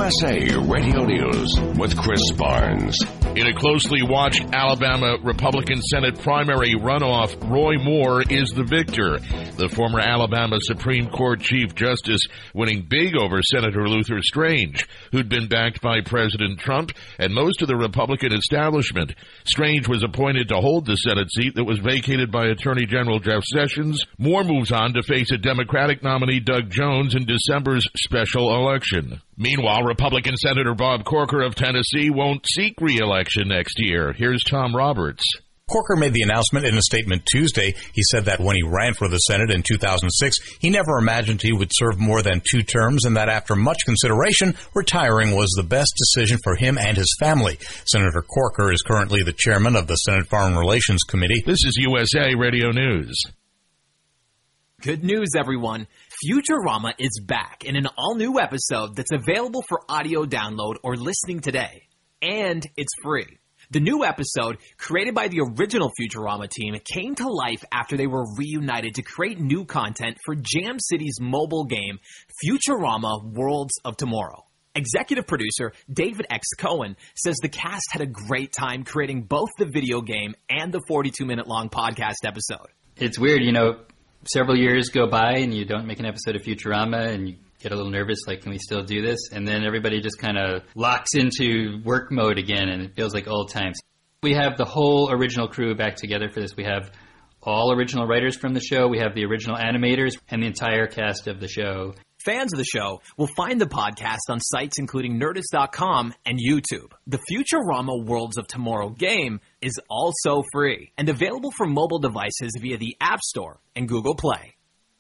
USA Radio News with Chris Barnes. In a closely watched Alabama Republican Senate primary runoff, Roy Moore is the victor. The former Alabama Supreme Court Chief Justice winning big over Senator Luther Strange, who'd been backed by President Trump and most of the Republican establishment. Strange was appointed to hold the Senate seat that was vacated by Attorney General Jeff Sessions. Moore moves on to face a Democratic nominee, Doug Jones, in December's special election. Meanwhile, Republican Senator Bob Corker of Tennessee won't seek re-election next year. Here's Tom Roberts. Corker made the announcement in a statement Tuesday. He said that when he ran for the Senate in 2006, he never imagined he would serve more than 2 terms and that after much consideration, retiring was the best decision for him and his family. Senator Corker is currently the chairman of the Senate Foreign Relations Committee. This is USA Radio News. Good news, everyone. Futurama is back in an all-new episode that's available for audio download or listening today. And it's free. The new episode, created by the original Futurama team, came to life after they were reunited to create new content for Jam City's mobile game, Futurama Worlds of Tomorrow. Executive producer David X. Cohen says the cast had a great time creating both the video game and the 42-minute-long podcast episode. It's weird, several years go by and you don't make an episode of Futurama and you get a little nervous, like, can we still do this? And then everybody just kind of locks into work mode again and it feels like old times. We have the whole original crew back together for this. We have all original writers from the show. We have the original animators and the entire cast of the show. Fans of the show will find the podcast on sites including Nerdist.com and YouTube. The Futurama Worlds of Tomorrow game is also free and available for mobile devices via the App Store and Google Play.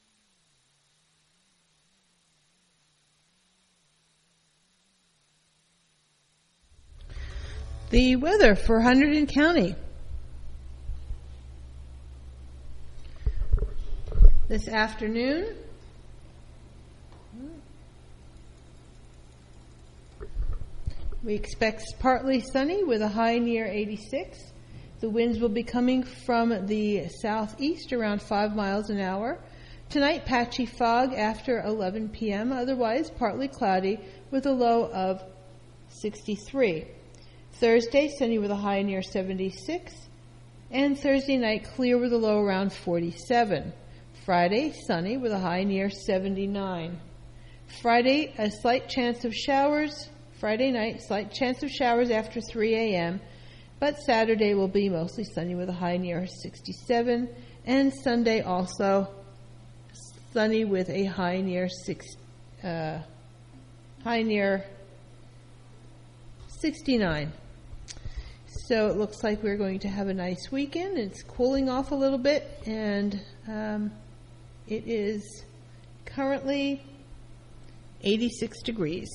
The weather for Hunterdon County. This afternoon, we expect partly sunny with a high near 86. The winds will be coming from the southeast around 5 miles an hour. Tonight, patchy fog after 11 p.m. Otherwise, partly cloudy with a low of 63. Thursday, sunny with a high near 76. And Thursday night, clear with a low around 47. Friday, sunny with a high near 79. Friday, a slight chance of showers. Friday night, slight chance of showers after 3 a.m., but Saturday will be mostly sunny with a high near 67, and Sunday also sunny with a high near 69. So it looks like we're going to have a nice weekend. It's cooling off a little bit, and it is currently 86 degrees.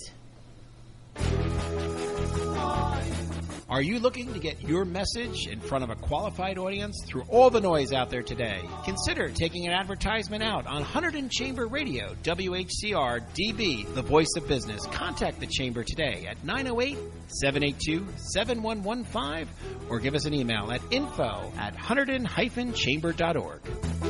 Are you looking to get your message in front of a qualified audience through all the noise out there today? Consider taking an advertisement out on Hunterdon Chamber Radio, WHCR DB, the voice of business. Contact the Chamber today at 908-782-7115 or give us an email at info@hunterdon-chamber.org.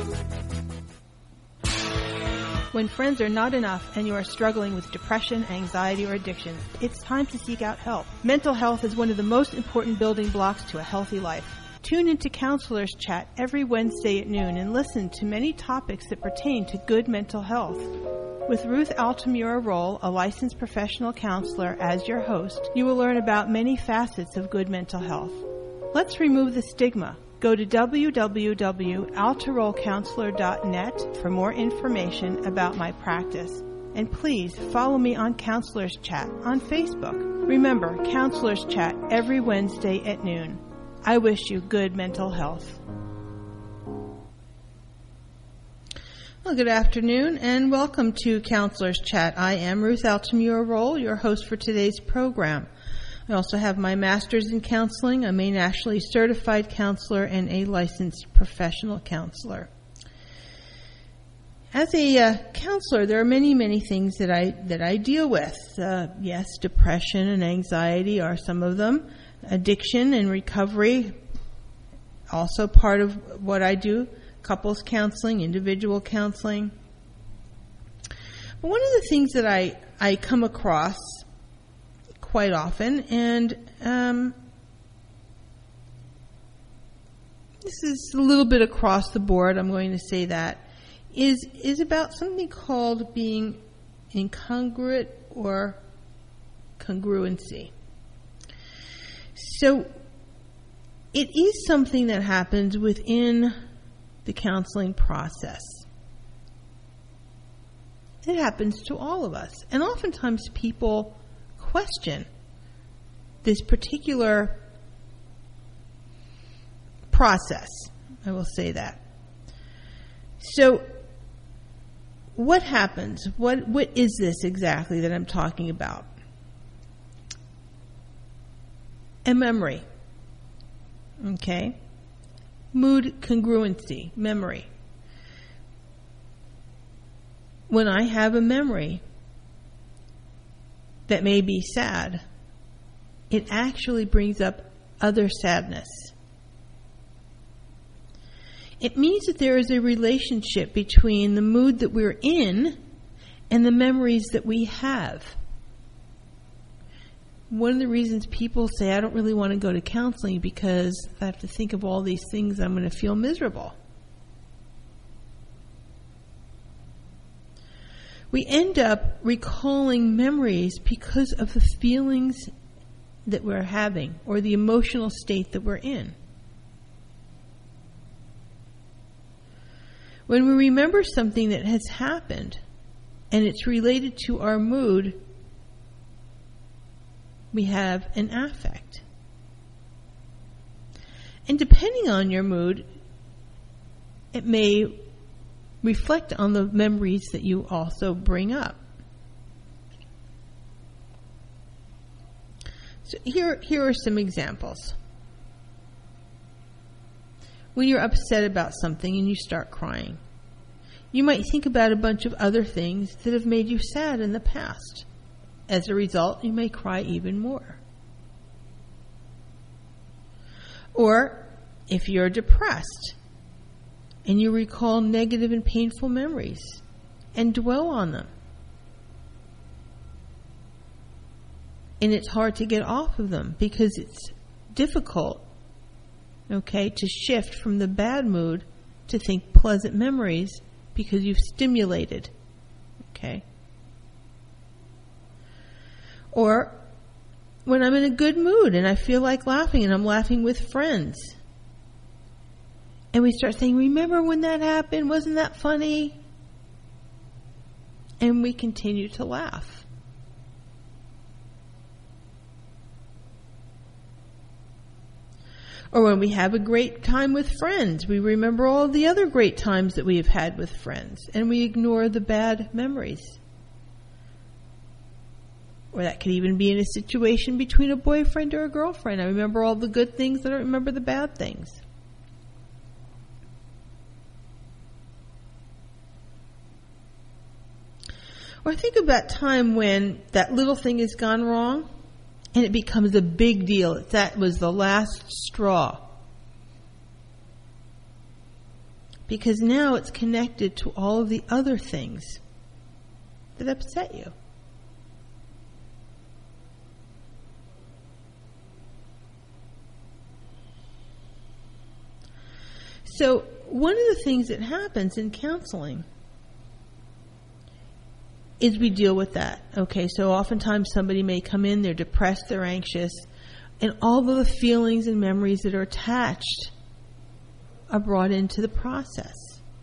When friends are not enough and you are struggling with depression, anxiety, or addiction, it's time to seek out help. Mental health is one of the most important building blocks to a healthy life. Tune into Counselors Chat every Wednesday at noon and listen to many topics that pertain to good mental health. With Ruth Altamura-Roll, a licensed professional counselor, as your host, you will learn about many facets of good mental health. Let's remove the stigma. Go to www.altarollcounselor.net for more information about my practice. And please follow me on Counselors Chat on Facebook. Remember, Counselors Chat every Wednesday at noon. I wish you good mental health. Well, good afternoon and welcome to Counselors Chat. I am Ruth Altamura-Roll, your host for today's program. I also have my master's in counseling. I'm a nationally certified counselor and a licensed professional counselor. As a counselor, there are many, many things that I deal with. Yes, depression and anxiety are some of them. Addiction and recovery, also part of what I do. Couples counseling, individual counseling. But one of the things that I come across quite often, and this is a little bit across the board, I'm going to say that, is about something called being incongruent or congruency. So it is something that happens within the counseling process. It happens to all of us. And oftentimes people question this particular process. I will say that. So what happens? What is this exactly that I'm talking about? A memory. Okay? Mood congruency, memory. When I have a memory that may be sad, it actually brings up other sadness. It means that there is a relationship between the mood that we're in and the memories that we have. One of the reasons people say, I don't really want to go to counseling because if I have to think of all these things, I'm going to feel miserable. We end up recalling memories because of the feelings that we're having or the emotional state that we're in. When we remember something that has happened and it's related to our mood, we have an affect. And depending on your mood, it may reflect on the memories that you also bring up. So here are some examples. When you're upset about something and you start crying, you might think about a bunch of other things that have made you sad in the past. As a result, you may cry even more. Or if you're depressed and you recall negative and painful memories and dwell on them, and it's hard to get off of them because it's difficult, to shift from the bad mood to think pleasant memories because you've stimulated, Or when I'm in a good mood and I feel like laughing and I'm laughing with friends, and we start saying, remember when that happened? Wasn't that funny? And we continue to laugh. Or when we have a great time with friends, we remember all the other great times that we have had with friends, and we ignore the bad memories. Or that could even be in a situation between a boyfriend or a girlfriend. I remember all the good things, I don't remember the bad things. Or think of that time when that little thing has gone wrong and it becomes a big deal. That was the last straw. Because now it's connected to all of the other things that upset you. So one of the things that happens in counseling is we deal with that. So oftentimes somebody may come in, they're depressed, they're anxious, and all of the feelings and memories that are attached are brought into the process.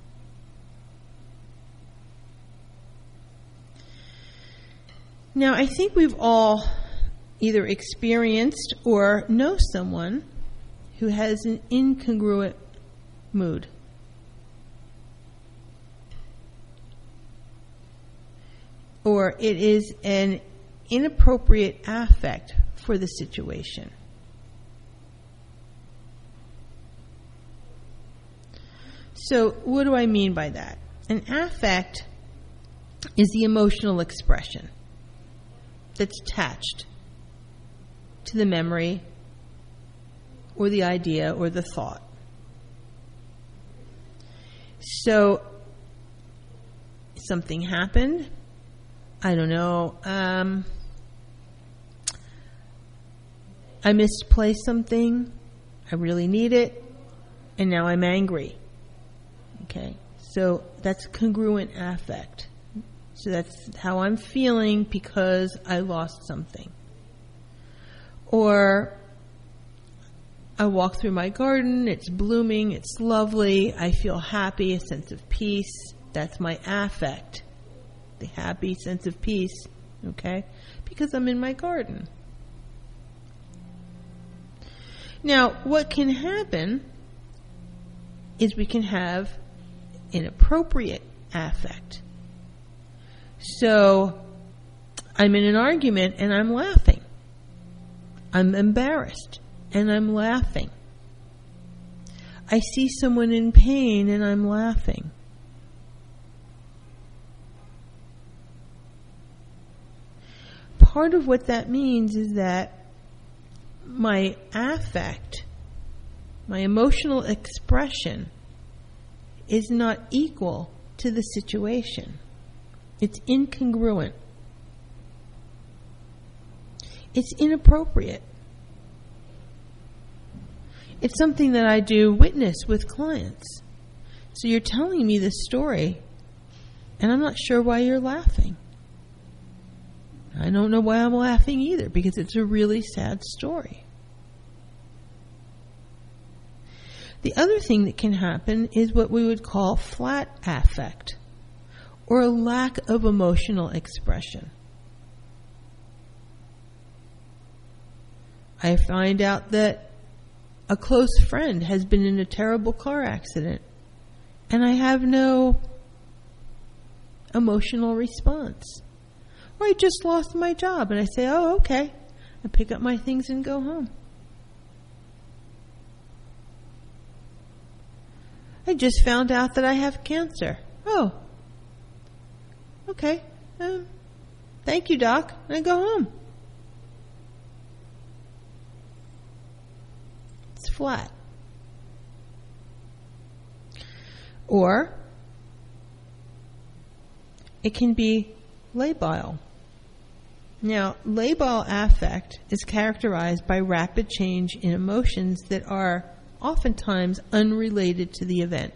Now, I think we've all either experienced or know someone who has an incongruent mood. Or it is an inappropriate affect for the situation. So what do I mean by that? An affect is the emotional expression that's attached to the memory or the idea or the thought. So something happened. I don't know. I misplaced something, I really need it, and now I'm angry. Okay, so that's congruent affect. So that's how I'm feeling because I lost something. Or I walk through my garden, it's blooming, it's lovely, I feel happy, a sense of peace. That's my affect, the happy sense of peace, okay? Because I'm in my garden. Now, what can happen is we can have inappropriate affect. So, I'm in an argument and I'm laughing. I'm embarrassed and I'm laughing. I see someone in pain and I'm laughing. Part of what that means is that my affect, my emotional expression, is not equal to the situation. It's incongruent. It's inappropriate. It's something that I do witness with clients. So you're telling me this story, and I'm not sure why you're laughing. I don't know why I'm laughing either, because it's a really sad story. The other thing that can happen is what we would call flat affect, or a lack of emotional expression. I find out that a close friend has been in a terrible car accident, and I have no emotional response. Or I just lost my job, and I say, oh, okay. I pick up my things and go home. I just found out that I have cancer. Oh, okay. Thank you, Doc. And I go home. It's flat. Or it can be labile. Now, labile affect is characterized by rapid change in emotions that are oftentimes unrelated to the event.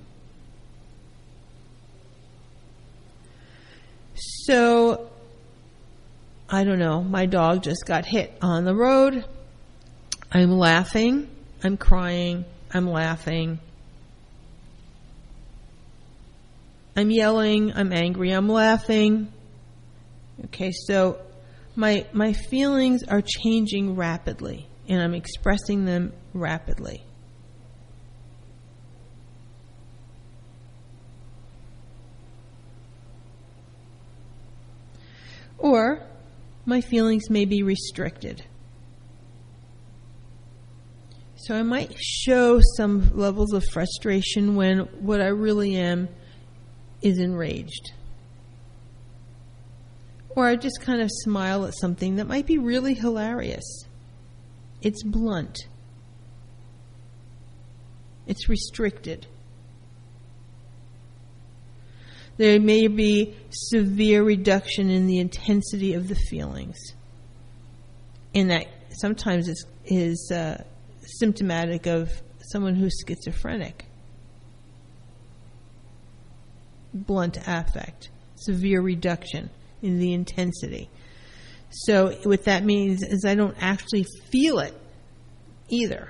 So, I don't know, my dog just got hit on the road. I'm laughing, I'm crying, I'm laughing. I'm yelling, I'm angry, I'm laughing. Okay, so my feelings are changing rapidly, and I'm expressing them rapidly. Or my feelings may be restricted. So I might show some levels of frustration when what I really am is enraged. Or I just kind of smile at something that might be really hilarious. It's blunt. It's restricted. There may be severe reduction in the intensity of the feelings. And that sometimes is symptomatic of someone who's schizophrenic. Blunt affect, severe reduction in the intensity. So what that means is I don't actually feel it either.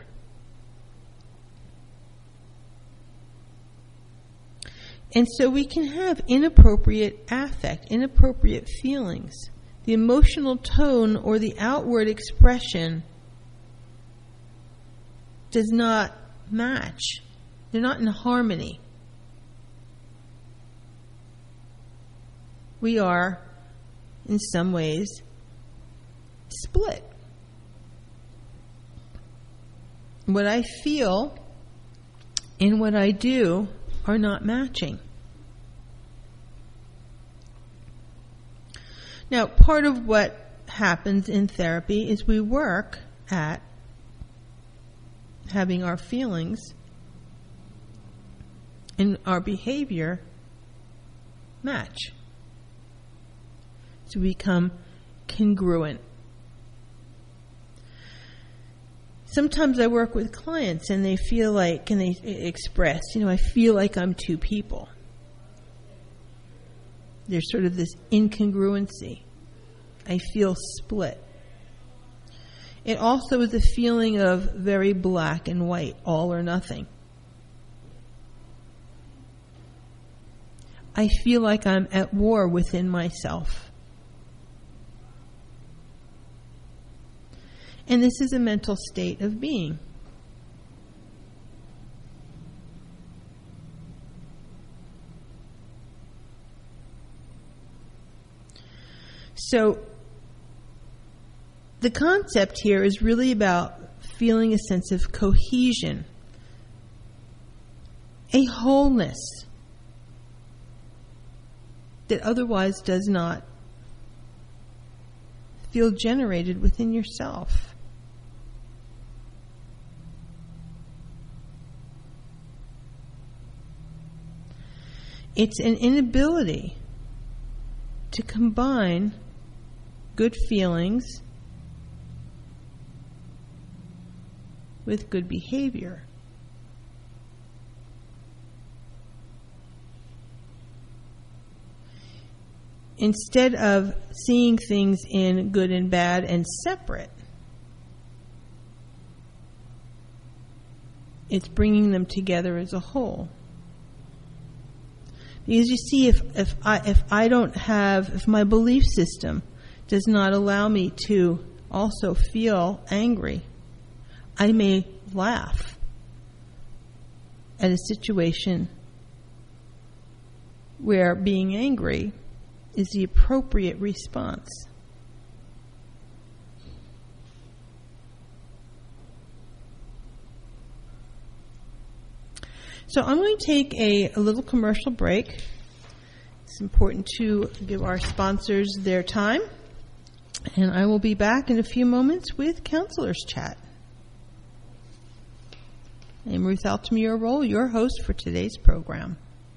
And so we can have inappropriate affect, inappropriate feelings. The emotional tone or the outward expression does not match. They're not in harmony. We are, in some ways, split. What I feel and what I do are not matching. Now, part of what happens in therapy is we work at having our feelings and our behavior match, to become congruent. Sometimes I work with clients and they feel like, and they express, I feel like I'm two people. There's sort of this incongruency. I feel split. It also is a feeling of very black and white, all or nothing. I feel like I'm at war within myself. And this is a mental state of being. So, the concept here is really about feeling a sense of cohesion, a wholeness that otherwise does not feel generated within yourself. It's an inability to combine good feelings with good behavior. Instead of seeing things in good and bad and separate, it's bringing them together as a whole. Because you see, if my belief system does not allow me to also feel angry, I may laugh at a situation where being angry is the appropriate response. So I'm going to take a little commercial break. It's important to give our sponsors their time. And I will be back in a few moments with Counselor's Chat. I'm Ruth Altamira Roll, your host for today's program.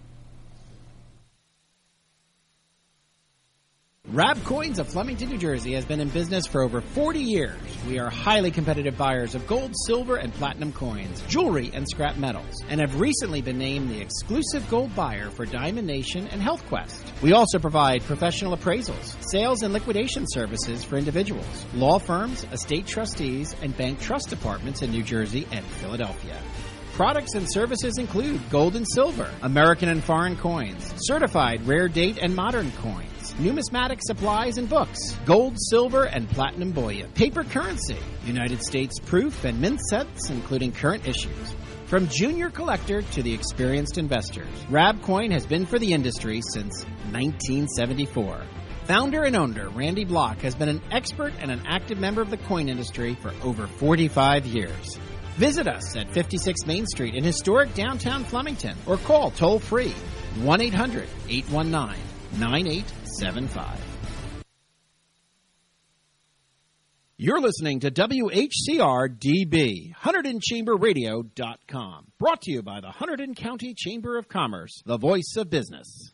Rab Coins of Flemington, New Jersey has been in business for over 40 years. We are highly competitive buyers of gold, silver, and platinum coins, jewelry, and scrap metals, and have recently been named the exclusive gold buyer for Diamond Nation and Health Quest. We also provide professional appraisals, sales and liquidation services for individuals, law firms, estate trustees, and bank trust departments in New Jersey and Philadelphia. Products and services include gold and silver, American and foreign coins, certified rare date and modern coins, numismatic supplies and books, gold, silver, and platinum bullion, paper currency, United States proof and mint sets, including current issues. From junior collector to the experienced investors, Rab Coin has been for the industry since 1974. Founder and owner Randy Block has been an expert and an active member of the coin industry for over 45 years. Visit us at 56 Main Street in historic downtown Flemington or call toll-free 1-800-819-9875. You're listening to WHCR-DB, HunterdonChamberRadio.com. Brought to you by the Hunterdon County Chamber of Commerce, the voice of business.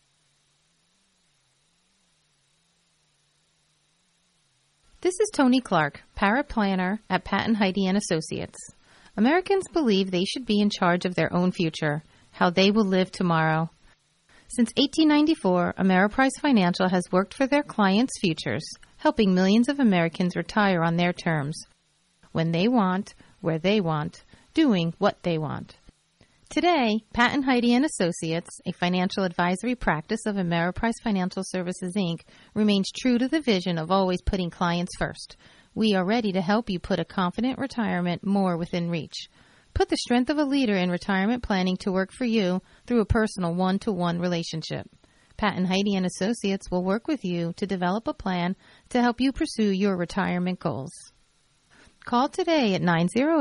This is Tony Clark, paraplanner at Patton Heide & Associates. Americans believe they should be in charge of their own future, how they will live tomorrow. Since 1894, Ameriprise Financial has worked for their clients' futures, helping millions of Americans retire on their terms, when they want, where they want, doing what they want. Today, Patton Heide & Associates, a financial advisory practice of Ameriprise Financial Services, Inc., remains true to the vision of always putting clients first. We are ready to help you put a confident retirement more within reach. Put the strength of a leader in retirement planning to work for you through a personal one-to-one relationship. Patton Heide & Associates will work with you to develop a plan to help you pursue your retirement goals. Call today at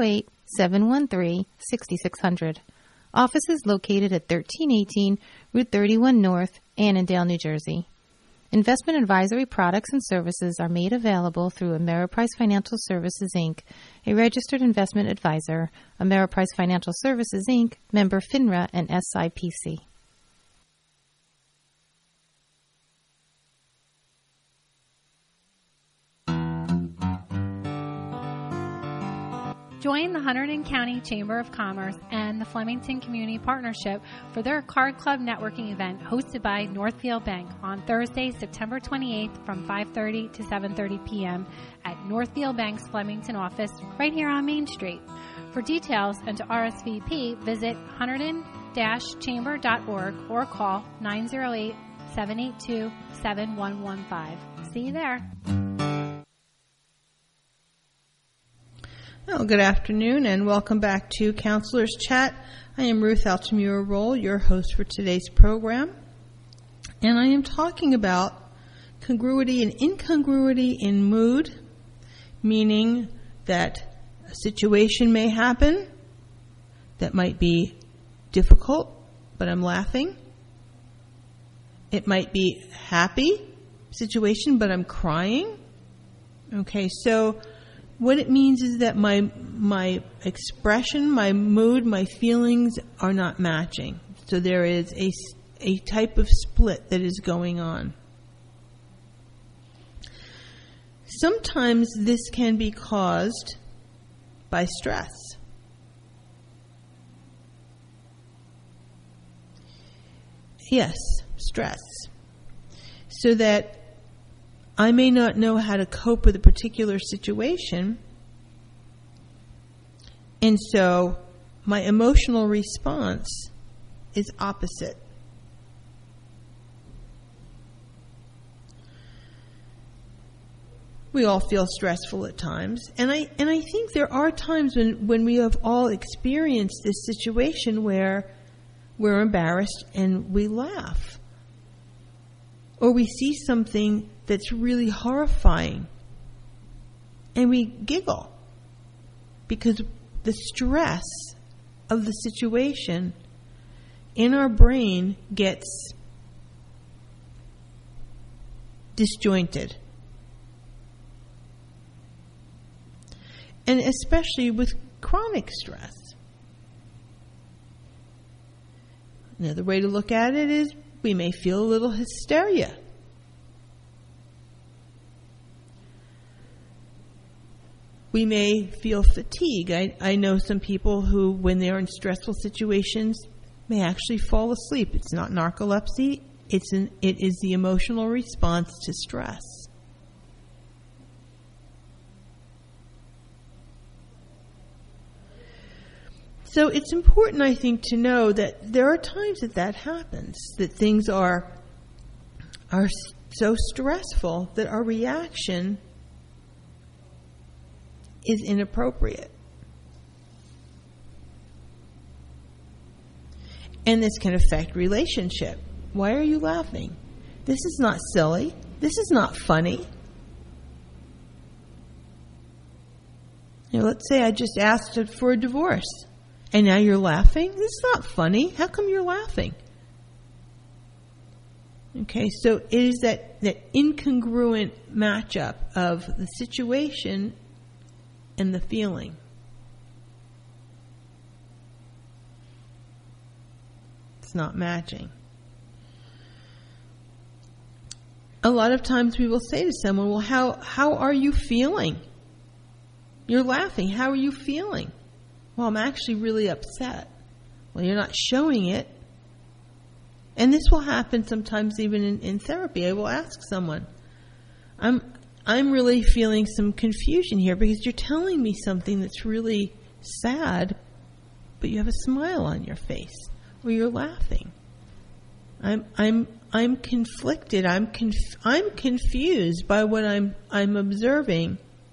908-713-6600. Office is located at 1318 Route 31 North, Annandale, New Jersey. Investment advisory products and services are made available through Ameriprise Financial Services, Inc., a registered investment advisor, Ameriprise Financial Services, Inc., member FINRA and SIPC. Join the Hunterdon County Chamber of Commerce and the Flemington Community Partnership for their Card Club networking event hosted by Northfield Bank on Thursday, September 28th from 5:30 to 7:30 p.m. at Northfield Bank's Flemington office right here on Main Street. For details and to RSVP, visit hunterdon-chamber.org or call 908-782-7115. See you there. Well, good afternoon and welcome back to Counselor's Chat. I am Ruth Altamura-Roll, your host for today's program. And I am talking about congruity and incongruity in mood, meaning that a situation may happen that might be difficult, but I'm laughing. It might be a happy situation, but I'm crying. Okay, so what it means is that my expression, my mood, my feelings are not matching. So there is a type of split that is going on. Sometimes this can be caused by stress. Yes, stress. So that I may not know how to cope with a particular situation, and so my emotional response is opposite. We all feel stressful at times, and I think there are times when we have all experienced this situation where we're embarrassed and we laugh, or we see something that's really horrifying and we giggle because the stress of the situation in our brain gets disjointed. And especially with chronic stress. Another way to look at it is we may feel a little hysteria. We may feel fatigue. I know some people who, when they're in stressful situations, may actually fall asleep. It's not narcolepsy. It is the emotional response to stress. So it's important, I think, to know that there are times that happens, that things are so stressful that our reaction is inappropriate. And this can affect relationship. Why are you laughing? This is not silly. This is not funny. Let's say I just asked for a divorce. And now you're laughing? This is not funny. How come you're laughing? Okay, so it is that incongruent matchup of the situation and the feeling. It's not matching. A lot of times we will say to someone, well, how are you feeling? You're laughing. How are you feeling? Well, I'm actually really upset. Well, you're not showing it. And this will happen sometimes even in therapy. I will ask someone, I'm really feeling some confusion here because you're telling me something that's really sad, but you have a smile on your face or you're laughing. I'm conflicted. I'm confused by what I'm observing.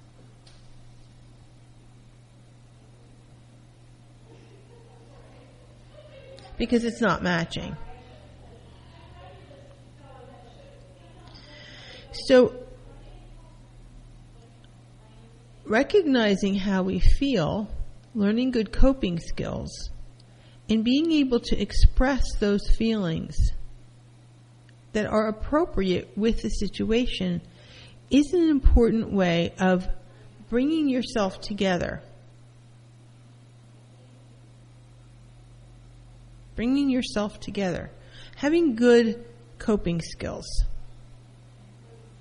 Because it's not matching. So, recognizing how we feel, learning good coping skills, and being able to express those feelings that are appropriate with the situation is an important way of bringing yourself together. Bringing yourself together. Having good coping skills.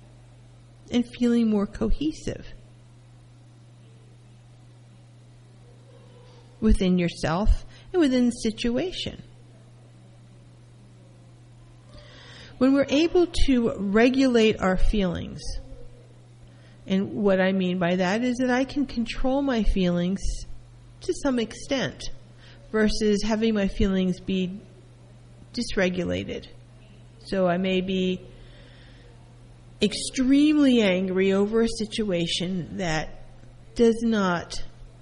And feeling more cohesive. within yourself and within the situation. When we're able to regulate our feelings, and what I mean by that is that I can control my feelings to some extent versus having my feelings be dysregulated. So I may be extremely angry over a situation that does not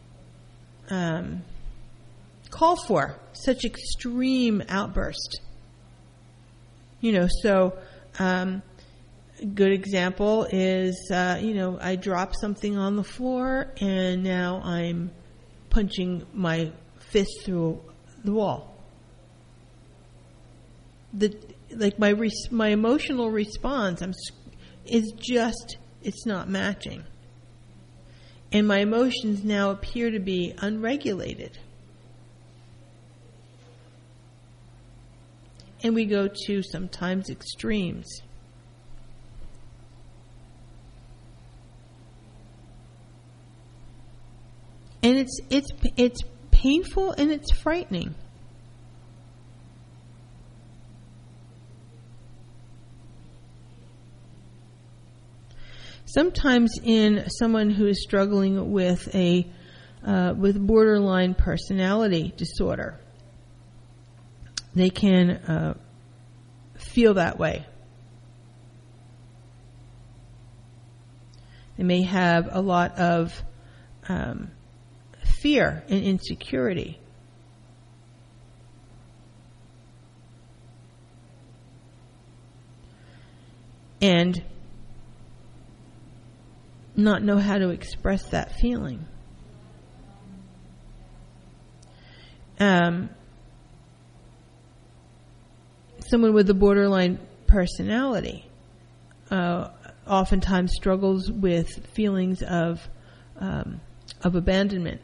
call for such extreme outburst. So a good example is, I drop something on the floor and now I'm punching my fist through the wall. My emotional response it's not matching. And my emotions now appear to be unregulated. And we go to sometimes extremes. And it's painful and it's frightening. Sometimes in someone who is struggling with with borderline personality disorder, they can feel that way. They may have a lot of fear and insecurity. And not know how to express that feeling. Someone with a borderline personality oftentimes struggles with feelings of abandonment.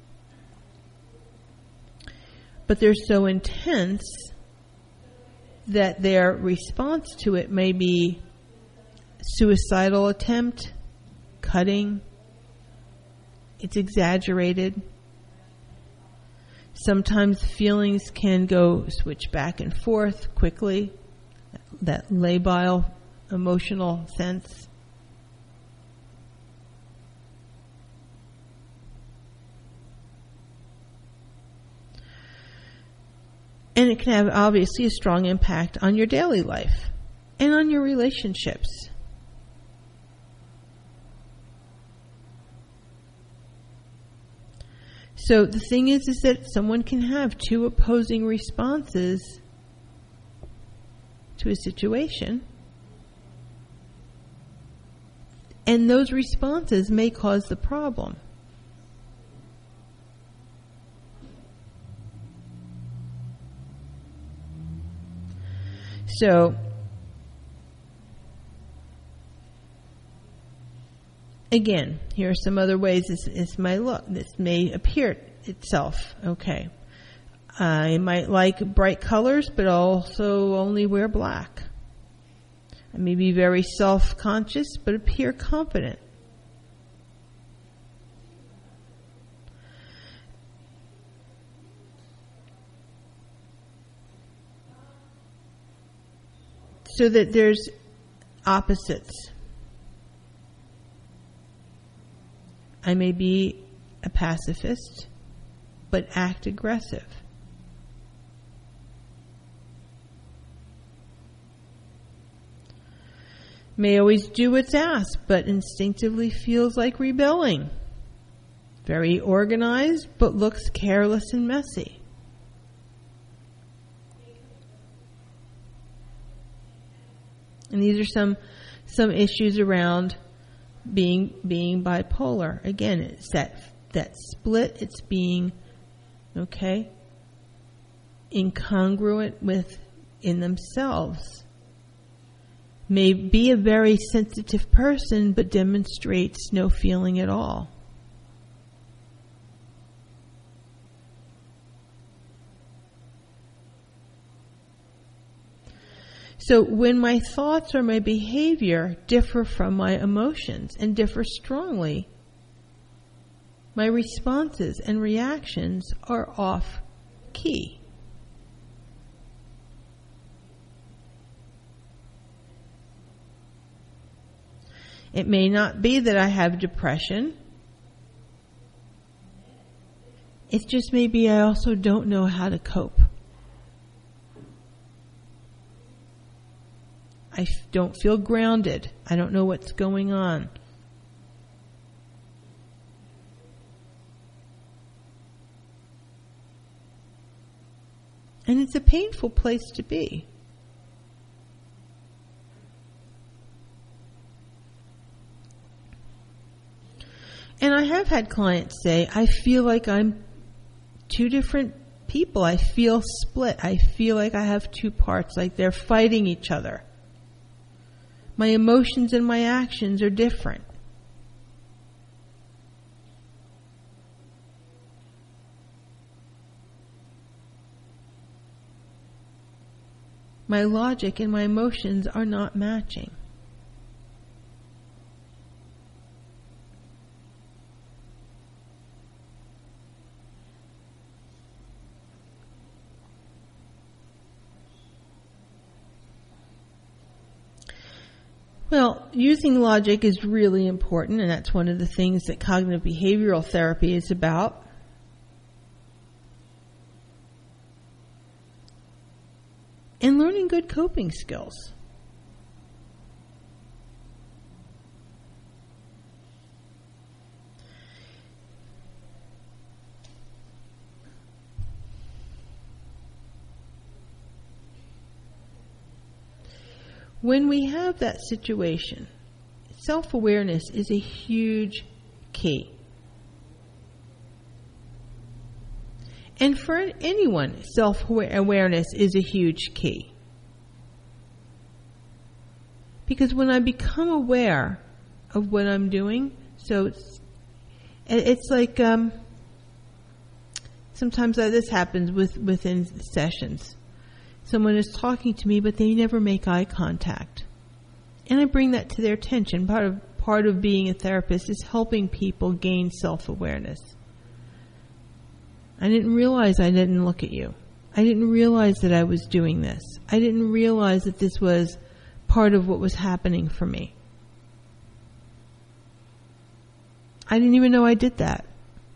But they're so intense that their response to it may be suicidal attempt, cutting. It's exaggerated. Sometimes feelings can switch back and forth quickly, that labile emotional sense. And it can have obviously a strong impact on your daily life and on your relationships. So the thing is that someone can have two opposing responses to a situation, and those responses may cause the problem. So, again, here are some other ways this may look. This may appear itself. Okay. I might like bright colors, but also only wear black. I may be very self-conscious, but appear confident. So that there's opposites. I may be a pacifist, but act aggressive. May always do what's asked, but instinctively feels like rebelling. Very organized, but looks careless and messy. And these are some issues around being bipolar. Again, it's that split. It's being incongruent within themselves. May be a very sensitive person, but demonstrates no feeling at all. So when my thoughts or my behavior differ from my emotions and differ strongly, my responses and reactions are off key. It may not be that I have depression. It's just maybe I also don't know how to cope. I don't feel grounded. I don't know what's going on. And it's a painful place to be. And I have had clients say, I feel like I'm two different people. I feel split. I feel like I have two parts, like they're fighting each other. My emotions and my actions are different. My logic and my emotions are not matching. Well, using logic is really important, and that's one of the things that cognitive behavioral therapy is about. And learning good coping skills. When we have that situation, self-awareness is a huge key. And for anyone, self-awareness is a huge key. Because when I become aware of what I'm doing, so it's like sometimes this happens within sessions. Someone is talking to me, but they never make eye contact. And I bring that to their attention. Part of being a therapist is helping people gain self-awareness. I didn't realize I didn't look at you. I didn't realize that I was doing this. I didn't realize that this was part of what was happening for me. I didn't even know I did that.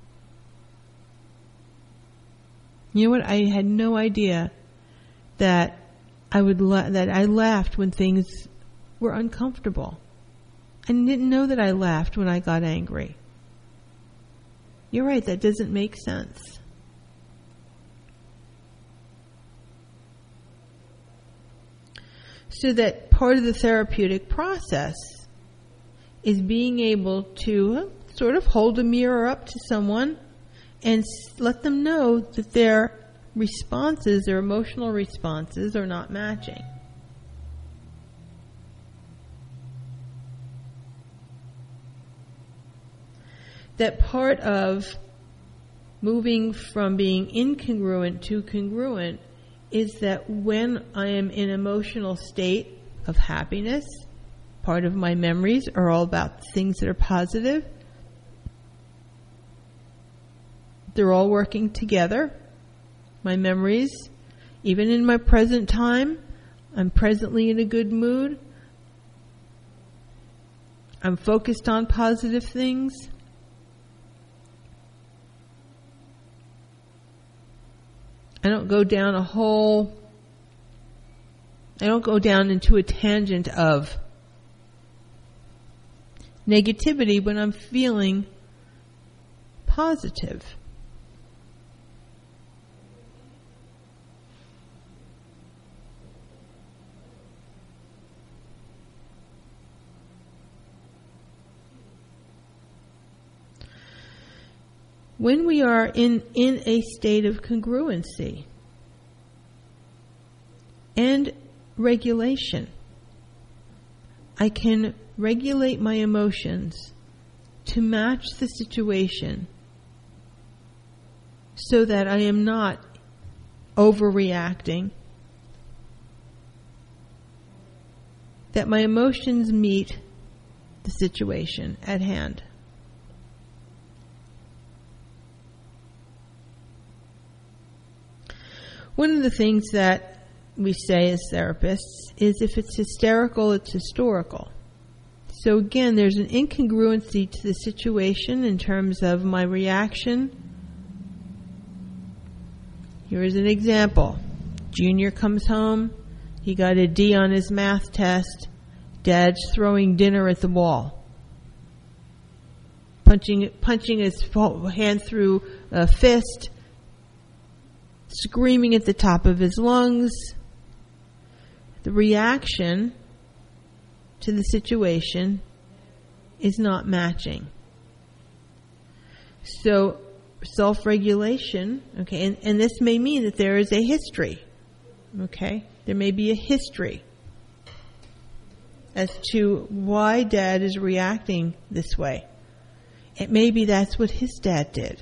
You know what? I had no idea that I laughed when things were uncomfortable. I didn't know that I laughed when I got angry. You're right, that doesn't make sense. So that part of the therapeutic process is being able to sort of hold a mirror up to someone and let them know that their responses, their emotional responses, are not matching. That part of moving from being incongruent to congruent is that when I am in emotional state of happiness, part of my memories are all about things that are positive. They're all working together. My memories, even in my present time, I'm presently in a good mood. I'm focused on positive things. I don't go down into a tangent of negativity when I'm feeling positive. When we are in a state of congruency and regulation, I can regulate my emotions to match the situation so that I am not overreacting, that my emotions meet the situation at hand. One of the things that we say as therapists is if it's hysterical, it's historical. So again, there's an incongruency to the situation in terms of my reaction. Here is an example. Junior comes home. He got a D on his math test. Dad's throwing dinner at the wall. Punching his hand through a fist. Screaming at the top of his lungs. The reaction to the situation is not matching. So self-regulation, okay, and this may mean that there is a history, okay? There may be a history as to why Dad is reacting this way. It may be that's what his dad did.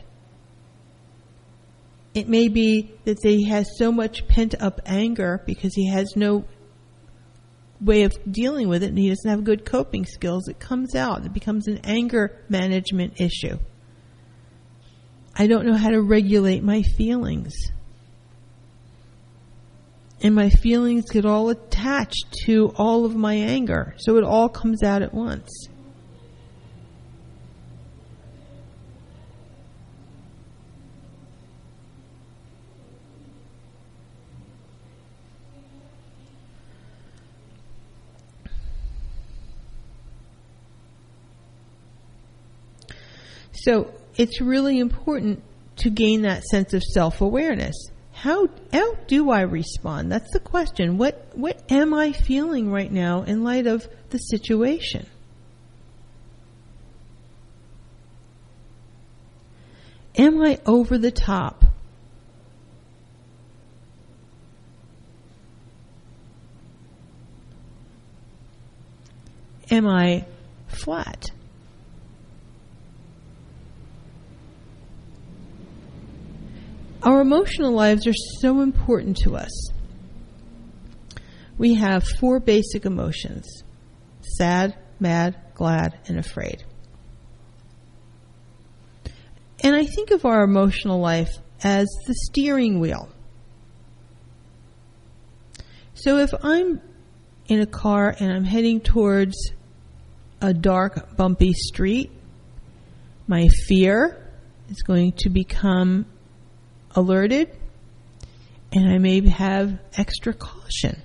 It may be that he has so much pent-up anger because he has no way of dealing with it and he doesn't have good coping skills. It comes out. It becomes an anger management issue. I don't know how to regulate my feelings. And my feelings get all attached to all of my anger. So it all comes out at once. So it's really important to gain that sense of self-awareness. How do I respond? That's the question. What am I feeling right now in light of the situation? Am I over the top? Am I flat? Our emotional lives are so important to us. We have 4 basic emotions: sad, mad, glad, and afraid. And I think of our emotional life as the steering wheel. So if I'm in a car and I'm heading towards a dark, bumpy street, my fear is going to become alerted, and I may have extra caution.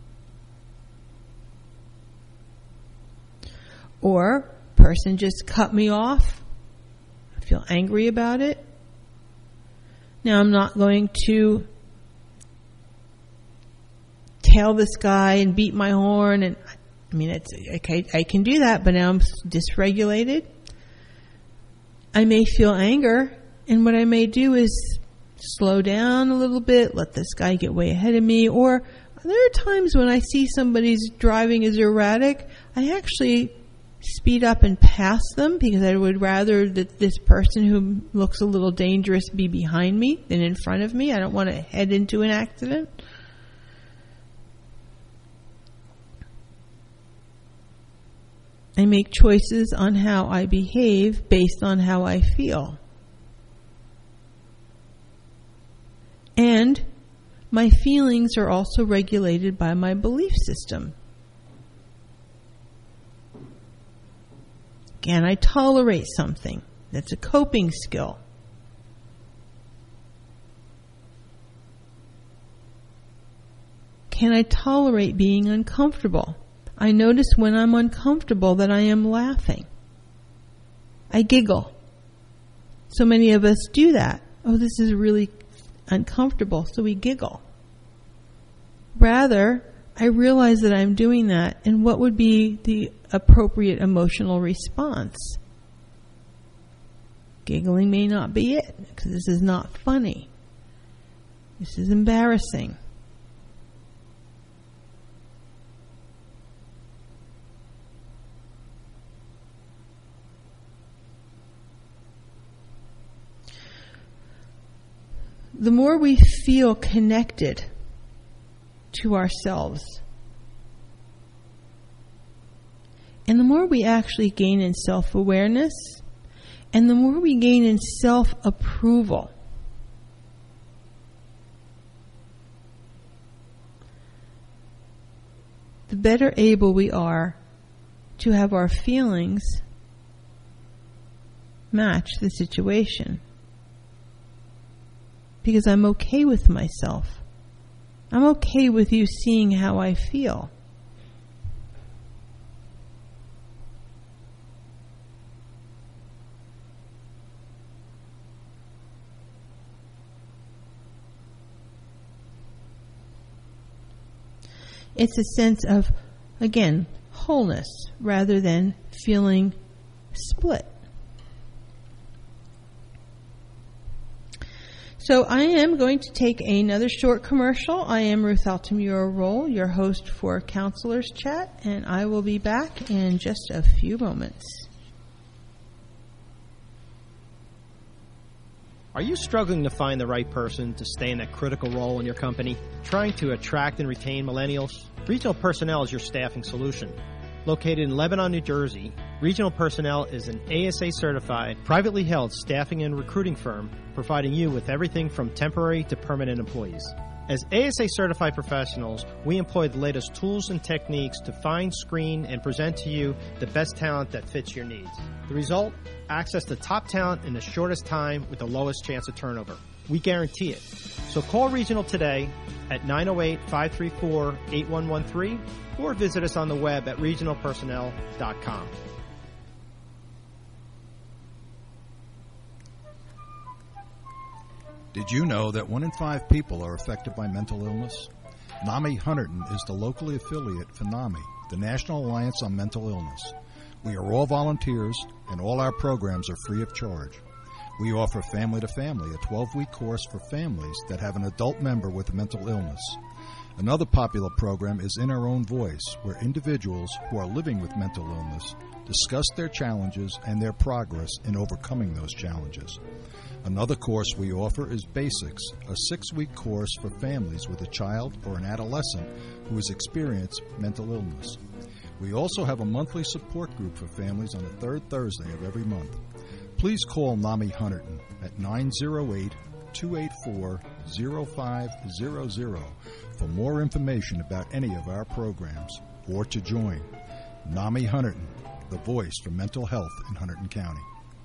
Or, person just cut me off. I feel angry about it. Now, I'm not going to tail this guy and beat my horn, and I mean, it's okay, I can do that, but now I'm dysregulated. I may feel anger, and what I may do is slow down a little bit, let this guy get way ahead of me. Or there are times when I see somebody's driving is erratic, I actually speed up and pass them because I would rather that this person who looks a little dangerous be behind me than in front of me. I don't want to head into an accident. I make choices on how I behave based on how I feel. And my feelings are also regulated by my belief system. Can I tolerate something? That's a coping skill. Can I tolerate being uncomfortable? I notice when I'm uncomfortable that I am laughing. I giggle. So many of us do that. Oh, this is really uncomfortable, so we giggle. Rather, I realize that I'm doing that, and what would be the appropriate emotional response? Giggling may not be it, because this is not funny. This is embarrassing. The more we feel connected to ourselves, and the more we actually gain in self-awareness, and the more we gain in self-approval, the better able we are to have our feelings match the situation. Because I'm okay with myself. I'm okay with you seeing how I feel. It's a sense of, again, wholeness rather than feeling split. So I am going to take another short commercial. I am Ruth Altamura-Roll, your host for Counselors Chat, and I will be back in just a few moments. Are you struggling to find the right person to stay in that critical role in your company? Trying to attract and retain millennials? Regional Personnel is your staffing solution. Located in Lebanon, New Jersey, Regional Personnel is an ASA-certified, privately held staffing and recruiting firm providing you with everything from temporary to permanent employees. As ASA-certified professionals, we employ the latest tools and techniques to find, screen, and present to you the best talent that fits your needs. The result? Access to top talent in the shortest time with the lowest chance of turnover. We guarantee it. So call Regional today at 908-534-8113 or visit us on the web at regionalpersonnel.com. Did you know that 1 in 5 people are affected by mental illness? NAMI Hunterdon is the locally affiliate for NAMI, the National Alliance on Mental Illness. We are all volunteers, and all our programs are free of charge. We offer Family to Family, a 12-week course for families that have an adult member with a mental illness. Another popular program is In Our Own Voice, where individuals who are living with mental illness discuss their challenges and their progress in overcoming those challenges. Another course we offer is Basics, a 6-week course for families with a child or an adolescent who has experienced mental illness. We also have a monthly support group for families on the third Thursday of every month. Please call NAMI Hunterdon at 908-284-0500 for more information about any of our programs or to join. NAMI Hunterdon, the voice for mental health in Hunterdon County.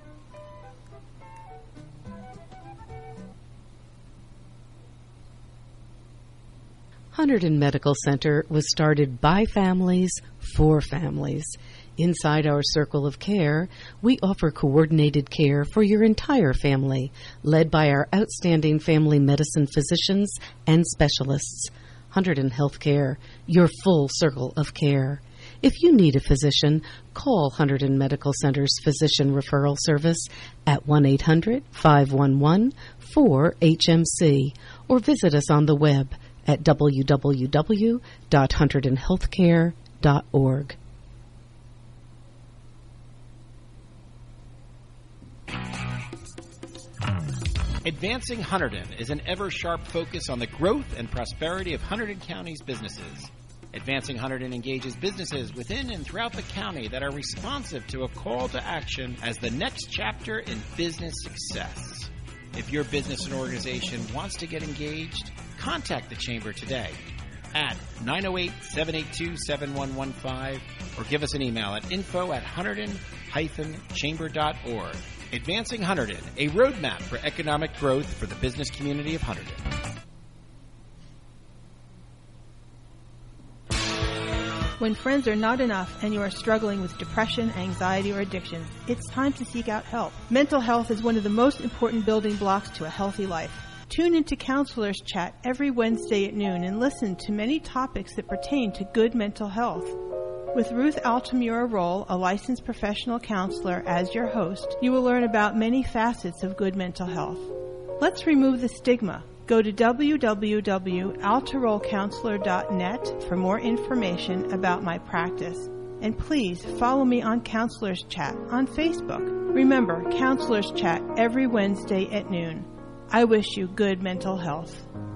Hunterdon Medical Center was started by families for families. Inside our circle of care, we offer coordinated care for your entire family, led by our outstanding family medicine physicians and specialists. Hunterdon Healthcare, your full circle of care. If you need a physician, call Hunterdon Medical Center's Physician Referral Service at 1-800-511-4HMC or visit us on the web at www.hunterdonhealthcare.org. Advancing Hunterdon is an ever-sharp focus on the growth and prosperity of Hunterdon County's businesses. Advancing Hunterdon engages businesses within and throughout the county that are responsive to a call to action as the next chapter in business success. If your business and organization wants to get engaged, contact the Chamber today at 908-782-7115 or give us an email at info@hunterdon-chamber.org. Advancing Hunterdon, a roadmap for economic growth for the business community of Hunterdon. When friends are not enough and you are struggling with depression, anxiety, or addictions, it's time to seek out help. Mental health is one of the most important building blocks to a healthy life. Tune into Counselors Chat every Wednesday at noon and listen to many topics that pertain to good mental health. With Ruth Altamura-Roll, a licensed professional counselor, as your host, you will learn about many facets of good mental health. Let's remove the stigma. Go to www.altarollcounselor.net for more information about my practice. And please follow me on Counselors Chat on Facebook. Remember, Counselors Chat every Wednesday at noon. I wish you good mental health.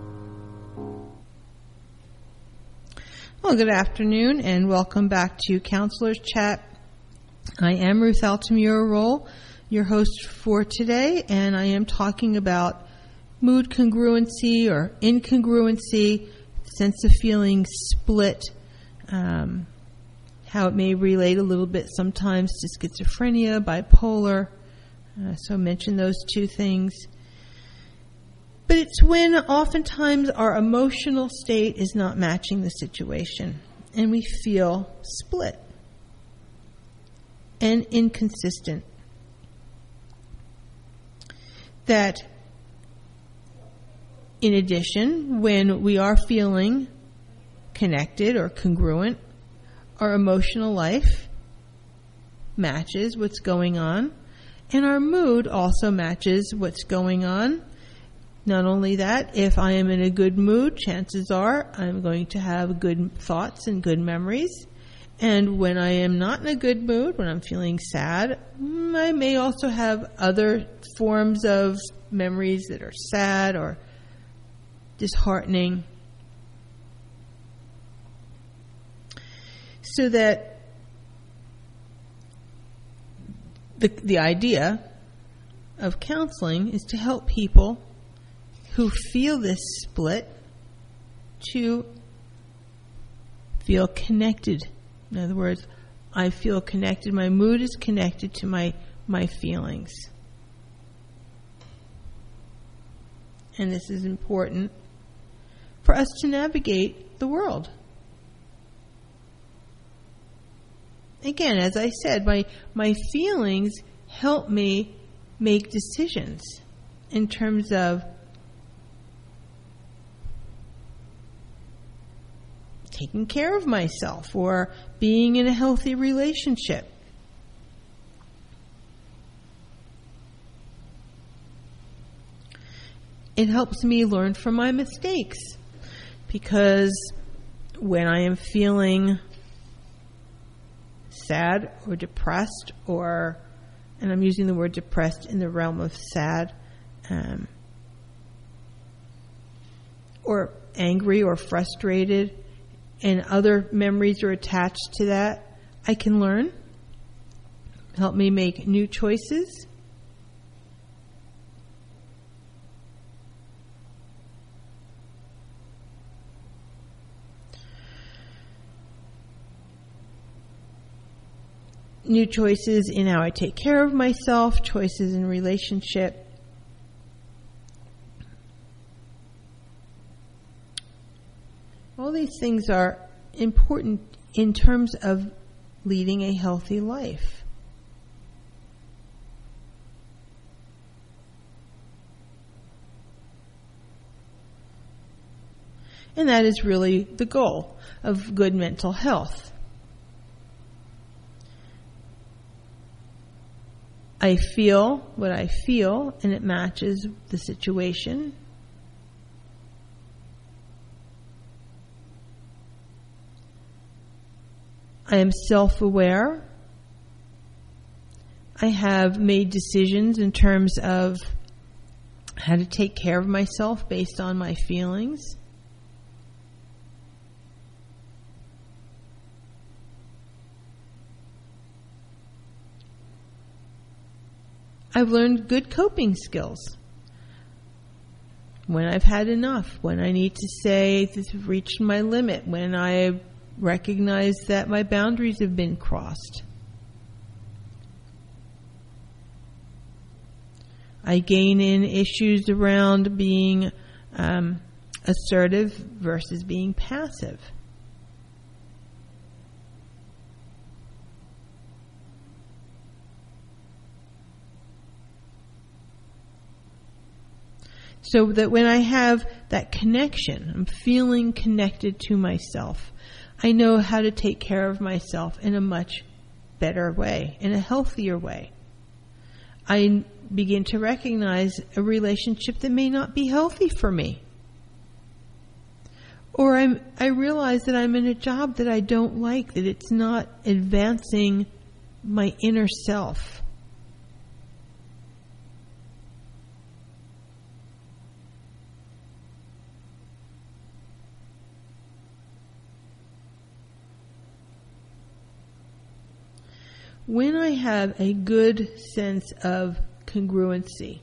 Well, good afternoon and welcome back to Counselors Chat. I am Ruth Altamura-Roll, your host for today, and I am talking about mood congruency or incongruency, sense of feeling split how it may relate a little bit sometimes to schizophrenia, bipolar. So I mentioned those two things. But it's when oftentimes our emotional state is not matching the situation and we feel split and inconsistent. That in addition, when we are feeling connected or congruent, our emotional life matches what's going on, and our mood also matches what's going on. Not only that, if I am in a good mood, chances are I'm going to have good thoughts and good memories. And when I am not in a good mood, when I'm feeling sad, I may also have other forms of memories that are sad or disheartening. So that the idea of counseling is to help people who feel this split to feel connected. In other words, I feel connected. My mood is connected to my feelings. And this is important for us to navigate the world. Again, as I said, my feelings help me make decisions in terms of taking care of myself or being in a healthy relationship. It helps me learn from my mistakes, because when I am feeling sad or depressed, and I'm using the word depressed in the realm of sad, or angry or frustrated, and other memories are attached to that, I can learn, help me make new choices. New choices in how I take care of myself, choices in relationship. All these things are important in terms of leading a healthy life. And that is really the goal of good mental health. I feel what I feel, and it matches the situation. I am self-aware. I have made decisions in terms of how to take care of myself based on my feelings. I've learned good coping skills. When I've had enough, when I need to say this has reached my limit, when I recognize that my boundaries have been crossed. I gain in issues around being assertive versus being passive. So that when I have that connection, I'm feeling connected to myself, I know how to take care of myself in a much better way, in a healthier way. I begin to recognize a relationship that may not be healthy for me. Or I realize that I'm in a job that I don't like, that it's not advancing my inner self. When I have a good sense of congruency,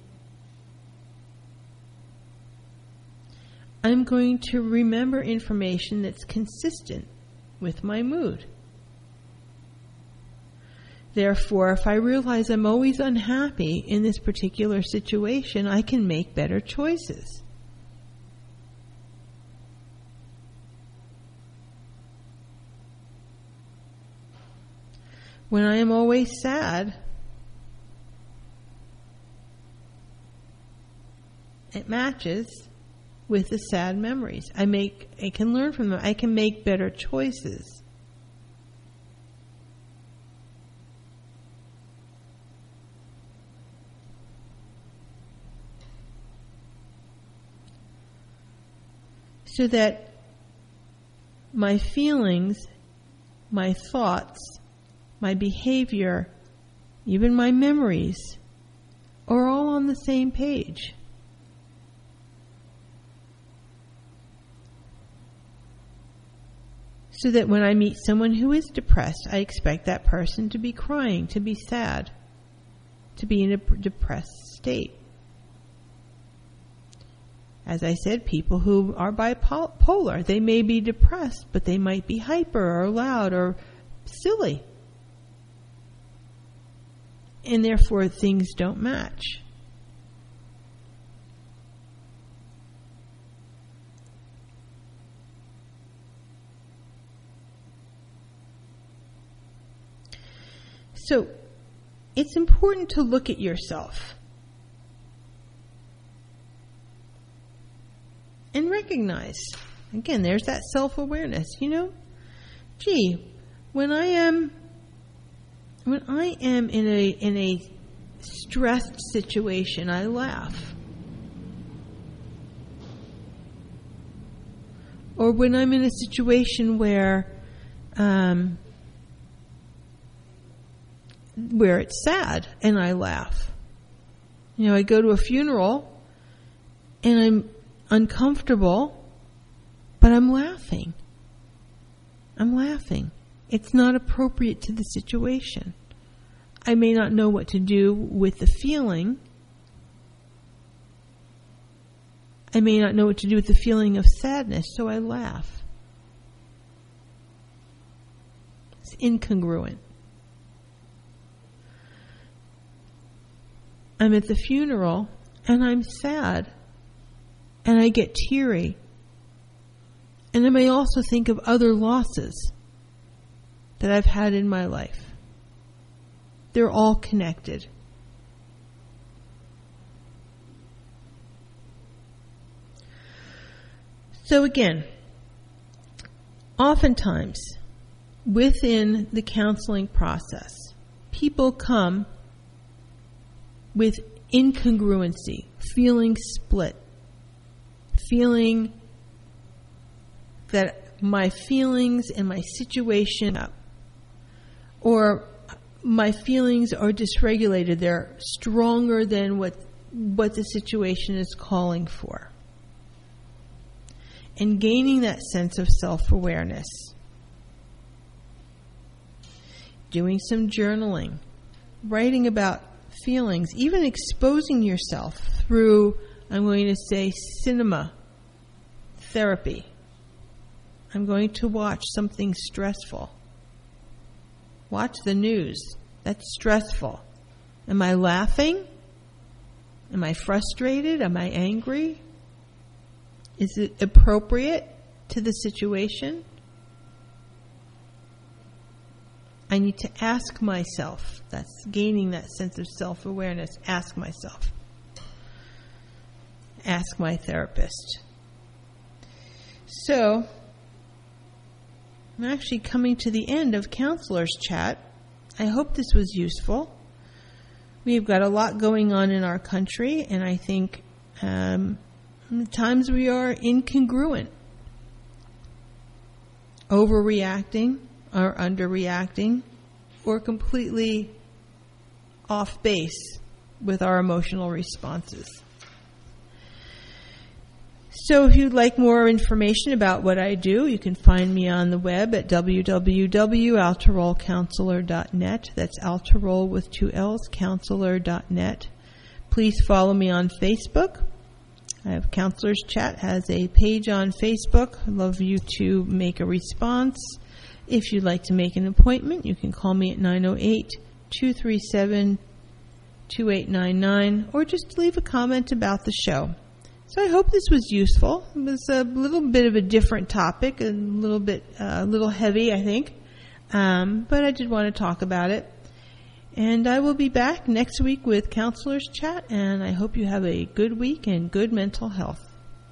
I'm going to remember information that's consistent with my mood. Therefore, if I realize I'm always unhappy in this particular situation, I can make better choices. When I am always sad, it matches with the sad memories. I can learn from them. I can make better choices. So that my feelings, my thoughts, my behavior, even my memories, are all on the same page. So that when I meet someone who is depressed, I expect that person to be crying, to be sad, to be in a depressed state. As I said, people who are bipolar, they may be depressed, but they might be hyper or loud or silly. And therefore, things don't match. So, it's important to look at yourself and recognize, again, there's that self-awareness, gee, when I am in a stressed situation, I laugh. Or when I'm in a situation where it's sad and I laugh. I go to a funeral and I'm uncomfortable, but I'm laughing. It's not appropriate to the situation. I may not know what to do with the feeling. I may not know what to do with the feeling of sadness, so I laugh. It's incongruent. I'm at the funeral and I'm sad and I get teary. And I may also think of other losses that I've had in my life. They're all connected. So again, oftentimes within the counseling process, people come with incongruency, feeling split, feeling that my feelings and my situation or my feelings are dysregulated. They're stronger than what the situation is calling for. And gaining that sense of self-awareness. Doing some journaling. Writing about feelings. Even exposing yourself through, I'm going to say, cinema, therapy. I'm going to watch something stressful. Watch the news. That's stressful. Am I laughing? Am I frustrated? Am I angry? Is it appropriate to the situation? I need to ask myself. That's gaining that sense of self-awareness. Ask myself. Ask my therapist. So, I'm actually coming to the end of Counselor's Chat. I hope this was useful. We've got a lot going on in our country, and I think at times we are incongruent, overreacting or underreacting, or completely off base with our emotional responses. So if you'd like more information about what I do, you can find me on the web at www.alterolcounselor.net. That's Alterol with 2 L's, counselor.net. Please follow me on Facebook. I have Counselor's Chat has a page on Facebook. I'd love you to make a response. If you'd like to make an appointment, you can call me at 908-237-2899 or just leave a comment about the show. So I hope this was useful. It was a little bit of a different topic, a little heavy, I think. But I did want to talk about it. And I will be back next week with Counselor's Chat, and I hope you have a good week and good mental health.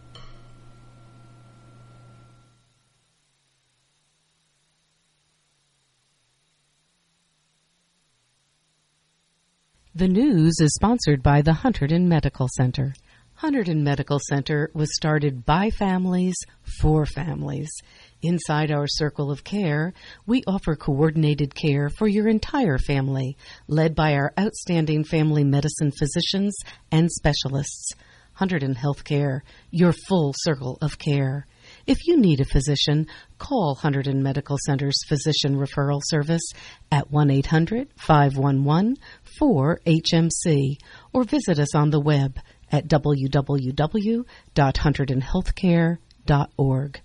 The news is sponsored by the Hunterdon Medical Center. Hunterdon Medical Center was started by families for families. Inside our circle of care, we offer coordinated care for your entire family, led by our outstanding family medicine physicians and specialists. Hunterdon Healthcare, your full circle of care. If you need a physician, call Hunterdon Medical Center's Physician Referral Service at 1-800-511-4HMC or visit us on the web at www.hunterdonhealthcare.org.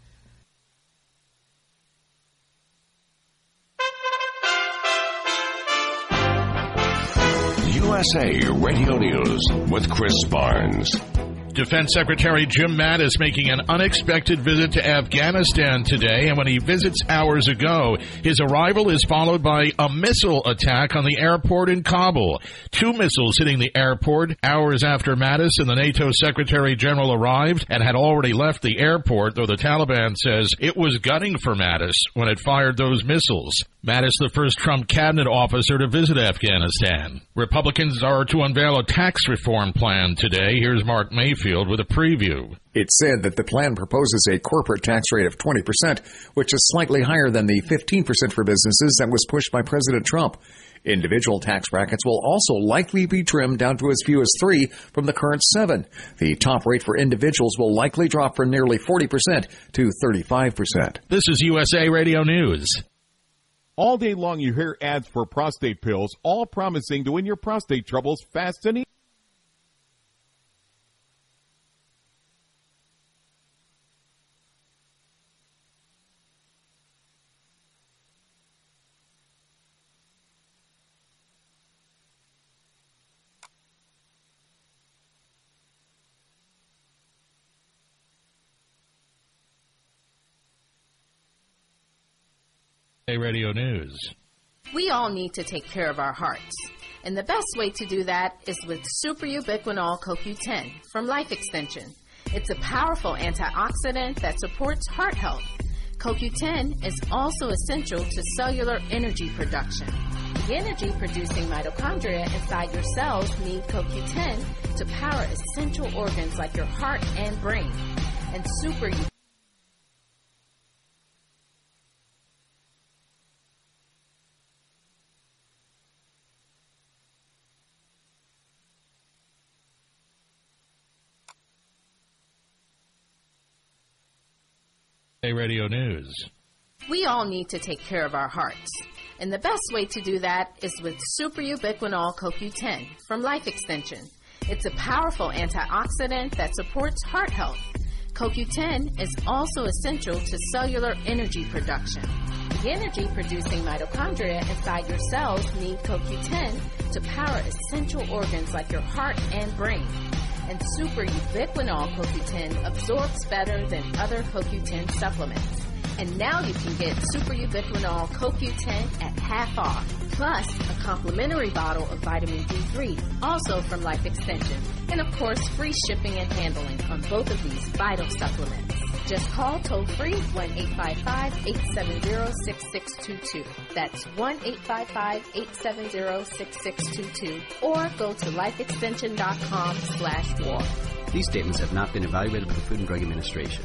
USA Radio News with Chris Barnes. Defense Secretary Jim Mattis making an unexpected visit to Afghanistan today, and when he visits hours ago, his arrival is followed by a missile attack on the airport in Kabul. 2 missiles hitting the airport hours after Mattis and the NATO Secretary General arrived and had already left the airport, though the Taliban says it was gunning for Mattis when it fired those missiles. Mattis, the first Trump cabinet officer to visit Afghanistan. Republicans are to unveil a tax reform plan today. Here's Mark Mayfield with a preview. It said that the plan proposes a corporate tax rate of 20%, which is slightly higher than the 15% for businesses that was pushed by President Trump. Individual tax brackets will also likely be trimmed down to as few as 3 from the current 7. The top rate for individuals will likely drop from nearly 40% to 35%. This is USA Radio News. All day long you hear ads for prostate pills, all promising to win your prostate troubles fast and easy. Radio News. We all need to take care of our hearts. And the best way to do that is with Super Ubiquinol CoQ10 from Life Extension. It's a powerful antioxidant that supports heart health. CoQ10 is also essential to cellular energy production. The energy-producing mitochondria inside your cells need CoQ10 to power essential organs like your heart and brain. And Super Radio News. We all need to take care of our hearts. And the best way to do that is with Super Ubiquinol CoQ10 from Life Extension. It's a powerful antioxidant that supports heart health. CoQ10 is also essential to cellular energy production. The energy-producing mitochondria inside your cells need CoQ10 to power essential organs like your heart and brain. And Super Ubiquinol CoQ10 absorbs better than other CoQ10 supplements. And now you can get Super Ubiquinol CoQ10 at half off, plus a complimentary bottle of vitamin D3, also from Life Extension. And of course, free shipping and handling on both of these vital supplements. Just call toll-free 1-855-870-6622. That's 1-855-870-6622. Or go to lifeextension.com/war. These statements have not been evaluated by the Food and Drug Administration.